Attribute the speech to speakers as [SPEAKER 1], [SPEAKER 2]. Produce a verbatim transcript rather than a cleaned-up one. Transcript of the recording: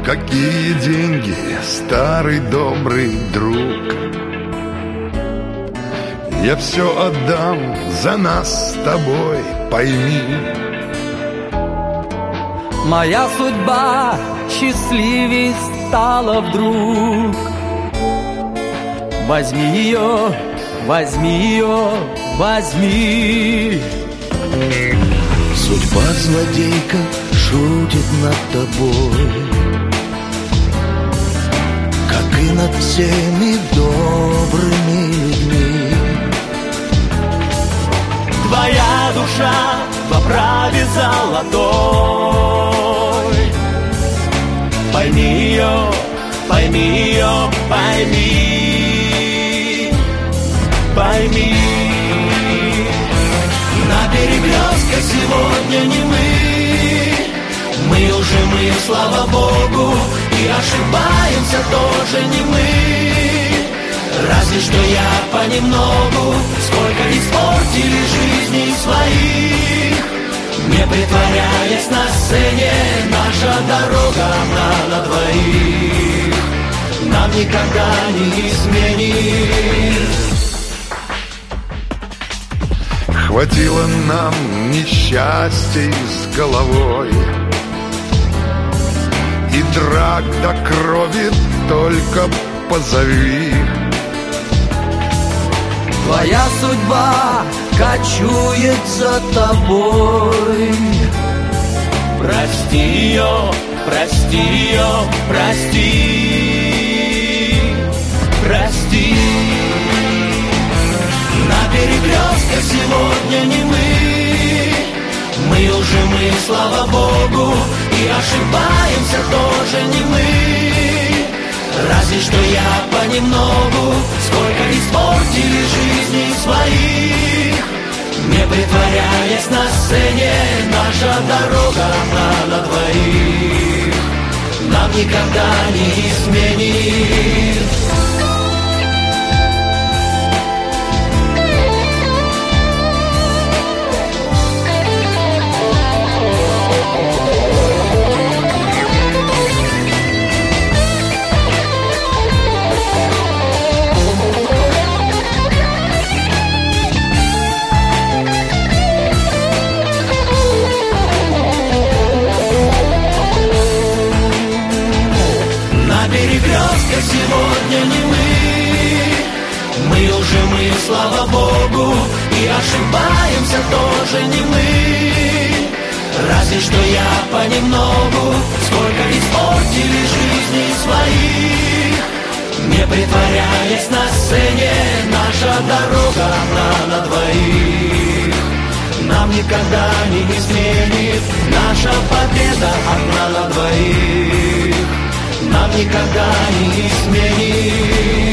[SPEAKER 1] какие деньги, старый добрый друг. Я все отдам за нас с тобой, пойми.
[SPEAKER 2] Моя судьба счастливей стала вдруг. Возьми ее, возьми ее, возьми.
[SPEAKER 3] Судьба злодейка шутит над тобой, как и над всеми добрыми людьми.
[SPEAKER 2] Твоя душа в оправе золотой. Пойми ее, пойми ее, пойми, пойми. На перекрестках сегодня не мы, мы уже мы, слава Богу, и ошибаемся тоже не мы. Разве что я понемногу, сколько испортили жизней своих. Не притворяясь на сцене, наша дорога одна на двоих. Нам никогда не изменит.
[SPEAKER 1] Хватило нам несчастий с головой и драк до крови только позови.
[SPEAKER 2] Твоя судьба кочует за тобой. Прости ее, прости ее, прости, прости. На перекрестках сегодня не мы, мы уже мы, слава Богу, и ошибаемся тоже не мы. Разве что я понемногу, сколько испортили жизней своих. Не притворяясь на сцене, наша дорога одна на двоих. Нам никогда не изменит. Сегодня не мы, мы уже мы, слава Богу, и ошибаемся тоже не мы. Разве что я понемногу, сколько испортили жизней своих. Не притворяясь на сцене, наша дорога одна на двоих. Нам никогда не изменит наша победа одна на двоих. Нам никогда не изменит.